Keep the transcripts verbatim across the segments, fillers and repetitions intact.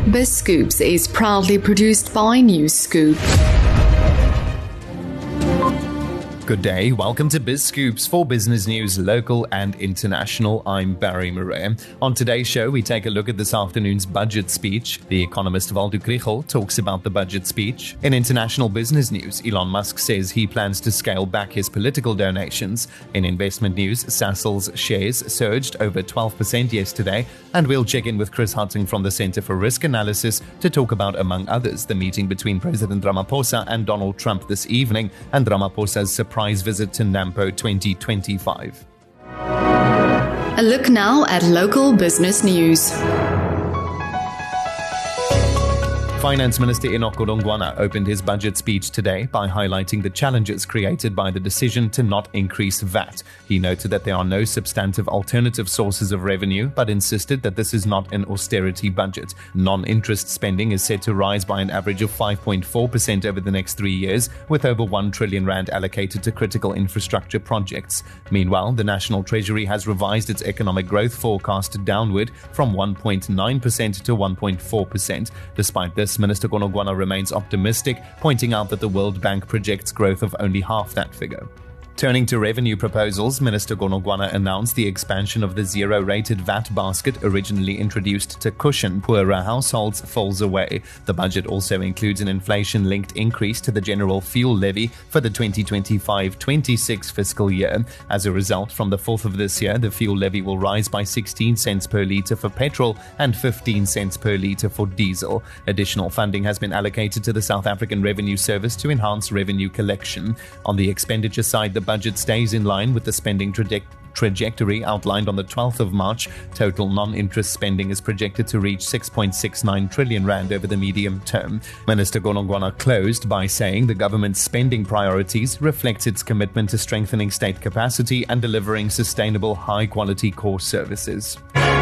BizScoops is proudly produced by NewsScoop. Good day, welcome to BizScoops for business news, local and international. I'm Barry Murray. On today's show, we take a look at this afternoon's budget speech. The economist Waldo Krugell talks about the budget speech. In international business news, Elon Musk says he plans to scale back his political donations. In investment news, Sasol's shares surged over twelve percent yesterday, and we'll check in with Chris Hutting from the Center for Risk Analysis to talk about, among others, the meeting between President Ramaphosa and Donald Trump this evening and Ramaphosa's surprise Surprise visit to NAMPO twenty twenty-five. A look now at local business news. Finance Minister Enoch Godongwana opened his budget speech today by highlighting the challenges created by the decision to not increase V A T. He noted that there are no substantive alternative sources of revenue, but insisted that this is not an austerity budget. Non-interest spending is set to rise by an average of five point four percent over the next three years, with over one trillion rand allocated to critical infrastructure projects. Meanwhile, the National Treasury has revised its economic growth forecast downward from one point nine percent to one point four percent. Despite this, Minister Godongwana remains optimistic, pointing out that the World Bank projects growth of only half that figure. Turning to revenue proposals, Minister Godongwana announced the expansion of the zero-rated V A T basket originally introduced to cushion poorer households falls away. The budget also includes an inflation-linked increase to the general fuel levy for the twenty twenty-five twenty-six fiscal year. As a result, from the fourth of this year, the fuel levy will rise by sixteen cents per litre for petrol and fifteen cents per litre for diesel. Additional funding has been allocated to the South African Revenue Service to enhance revenue collection. On the expenditure side, the budget stays in line with the spending trajectory. trajectory outlined on the twelfth of March. Total non-interest spending is projected to reach six point six nine trillion rand over the medium term. Minister Godongwana closed by saying the government's spending priorities reflects its commitment to strengthening state capacity and delivering sustainable, high-quality core services.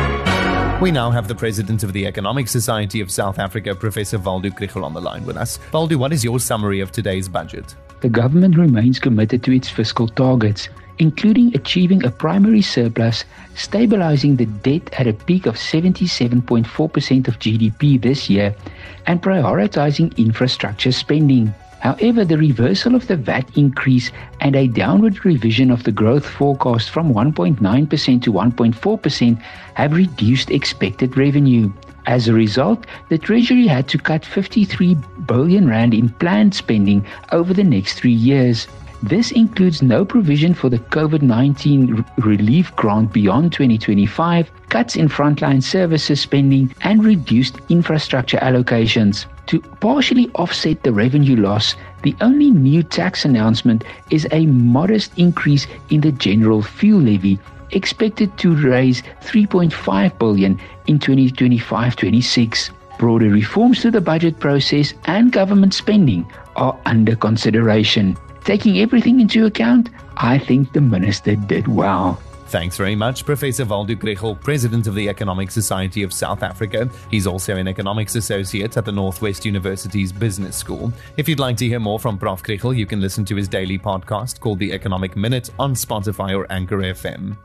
We now have the president of the Economic Society of South Africa, Professor Waldo Krugell, on the line with us. Waldo, what is your summary of today's budget? The government remains committed to its fiscal targets, including achieving a primary surplus, stabilizing the debt at a peak of seventy-seven point four percent of G D P this year, and prioritizing infrastructure spending. However, the reversal of the V A T increase and a downward revision of the growth forecast from one point nine percent to one point four percent have reduced expected revenue. As a result, the Treasury had to cut fifty-three billion rand in planned spending over the next three years. This includes no provision for the COVID nineteen r- relief grant beyond twenty twenty-five, cuts in frontline services spending, and reduced infrastructure allocations. To partially offset the revenue loss, the only new tax announcement is a modest increase in the general fuel levy, expected to raise three point five billion rand in twenty twenty-five twenty-six. Broader reforms to the budget process and government spending are under consideration. Taking everything into account, I think the minister did well. Thanks very much, Professor Waldo Krugell, President of the Economic Society of South Africa. He's also an economics associate at the Northwest University's Business School. If you'd like to hear more from Professor Krugell, you can listen to his daily podcast called The Economic Minute on Spotify or Anchor F M.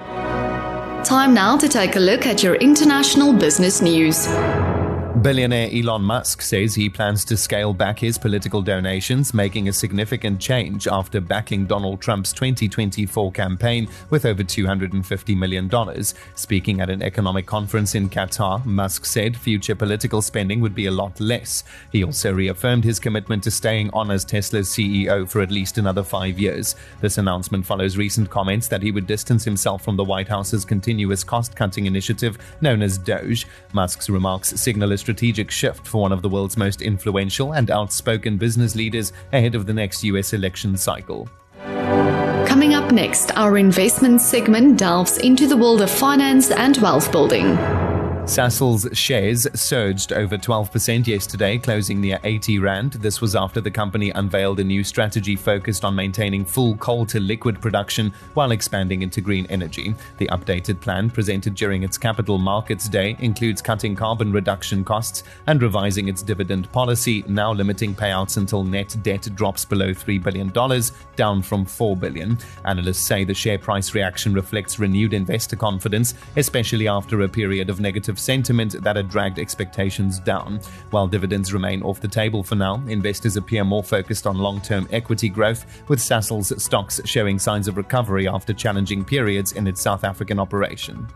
Time now to take a look at your international business news. Billionaire Elon Musk says he plans to scale back his political donations, making a significant change after backing Donald Trump's twenty twenty-four campaign with over two hundred fifty million dollars. Speaking at an economic conference in Qatar, Musk said future political spending would be a lot less. He also reaffirmed his commitment to staying on as Tesla's C E O for at least another five years. This announcement follows recent comments that he would distance himself from the White House's continuous cost-cutting initiative known as DOGE. Musk's remarks signal a strategic shift for one of the world's most influential and outspoken business leaders ahead of the next U S election cycle. Coming up next, our investment segment delves into the world of finance and wealth building. Sasol's shares surged over twelve percent yesterday, closing near eighty rand. This was after the company unveiled a new strategy focused on maintaining full coal-to-liquid production while expanding into green energy. The updated plan, presented during its Capital Markets Day, includes cutting carbon reduction costs and revising its dividend policy, now limiting payouts until net debt drops below three billion dollars, down from four billion dollars. Analysts say the share price reaction reflects renewed investor confidence, especially after a period of negative negative sentiment that had dragged expectations down. While dividends remain off the table for now, investors appear more focused on long-term equity growth, with Sasol's stocks showing signs of recovery after challenging periods in its South African operation.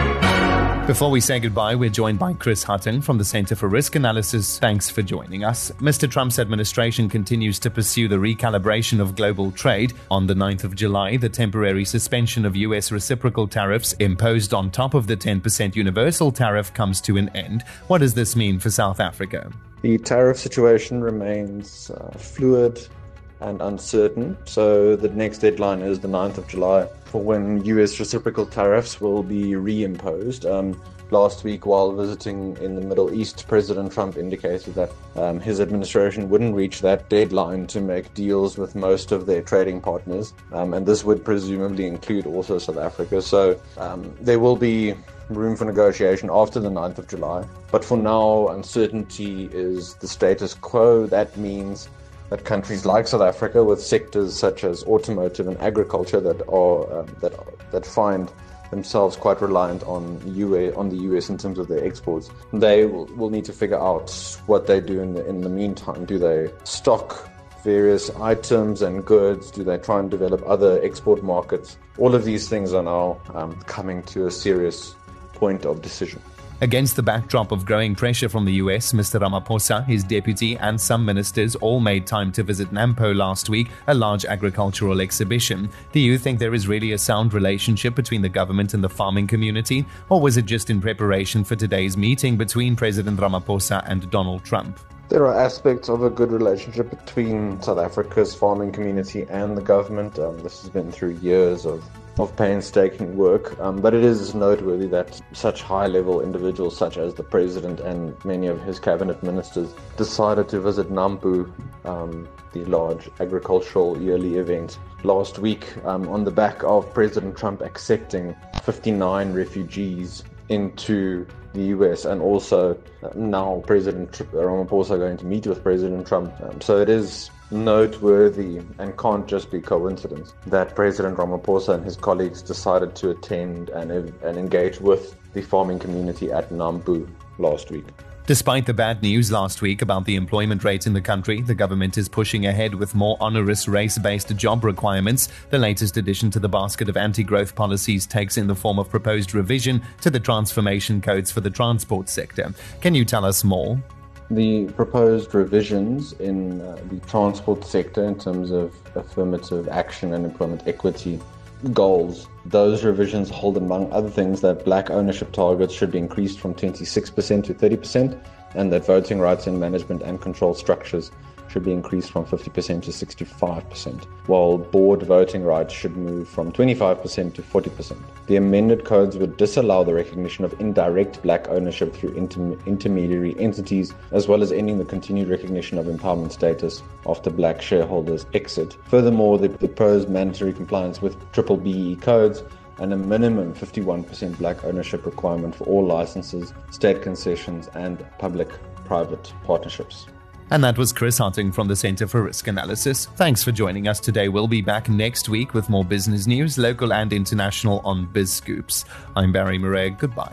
Before we say goodbye, we're joined by Chris Hutton from the Center for Risk Analysis. Thanks for joining us. Mister Trump's administration continues to pursue the recalibration of global trade. On the ninth of July, the temporary suspension of U S reciprocal tariffs imposed on top of the ten percent universal tariff comes to an end. What does this mean for South Africa? The tariff situation remains uh, fluid and uncertain. So the next deadline is the ninth of July for when U S reciprocal tariffs will be reimposed. Um, last week, while visiting in the Middle East, President Trump indicated that um, his administration wouldn't reach that deadline to make deals with most of their trading partners. Um, and this would presumably include also South Africa. So um, there will be room for negotiation after the ninth of July. But for now, uncertainty is the status quo. That means that countries like South Africa, with sectors such as automotive and agriculture that are um, that that find themselves quite reliant on U A on the U S in terms of their exports, they will, will need to figure out what they do in the in the meantime. Do they stock various items and goods? Do they try and develop other export markets? All of these things are now um, coming to a serious point of decision. Against the backdrop of growing pressure from the U S, Mister Ramaphosa, his deputy, and some ministers all made time to visit NAMPO last week, a large agricultural exhibition. Do you think there is really a sound relationship between the government and the farming community, or was it just in preparation for today's meeting between President Ramaphosa and Donald Trump? There are aspects of a good relationship between South Africa's farming community and the government. Um, this has been through years of of painstaking work, um, but it is noteworthy that such high-level individuals such as the president and many of his cabinet ministers decided to visit NAMPO, um, the large agricultural yearly event, last week um, on the back of President Trump accepting fifty-nine refugees into the U S, and also uh, now President Ramaphosa going to meet with President Trump. Um, so it is noteworthy and can't just be coincidence that President Ramaphosa and his colleagues decided to attend and, and engage with the farming community at NAMPO last week. Despite the bad news last week about the employment rate in the country, the government is pushing ahead with more onerous race-based job requirements. The latest addition to the basket of anti-growth policies takes in the form of proposed revision to the transformation codes for the transport sector. Can you tell us more? The proposed revisions in uh, the transport sector in terms of affirmative action and employment equity goals, those revisions hold, among other things, that black ownership targets should be increased from twenty-six percent to thirty percent, and that voting rights in management and control structures should be increased from fifty percent to sixty-five percent, while board voting rights should move from twenty-five percent to forty percent. The amended codes would disallow the recognition of indirect black ownership through inter- intermediary entities, as well as ending the continued recognition of empowerment status after black shareholders exit. Furthermore, the proposed mandatory compliance with triple B E codes and a minimum fifty-one percent black ownership requirement for all licenses, state concessions, and public-private partnerships. And that was Chris Hutton from the Center for Risk Analysis. Thanks for joining us today. We'll be back next week with more business news, local and international, on BizScoops. I'm Barry Murray. Goodbye.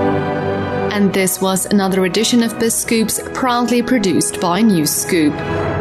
And this was another edition of BizScoops, proudly produced by NewsScoop.